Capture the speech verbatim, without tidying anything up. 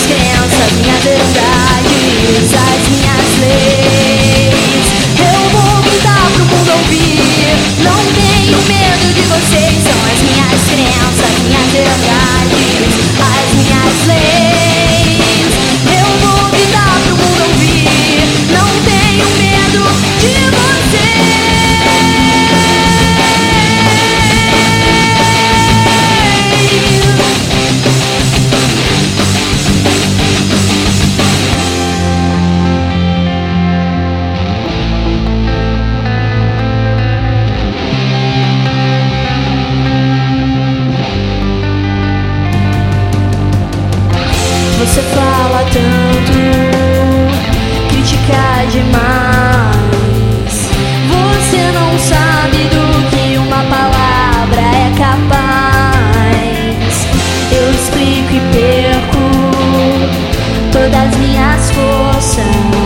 crenças, minhas verdades, as minhas leis. Eu vou gritar pro mundo ouvir, não tenho medo de vocês. São as minhas crenças, minhas verdades, as minhas leis. Eu vou gritar pro mundo ouvir, não tenho medo de vocês. Você fala tanto, critica demais. Você não sabe do que uma palavra é capaz. Eu explico e perco todas minhas forças.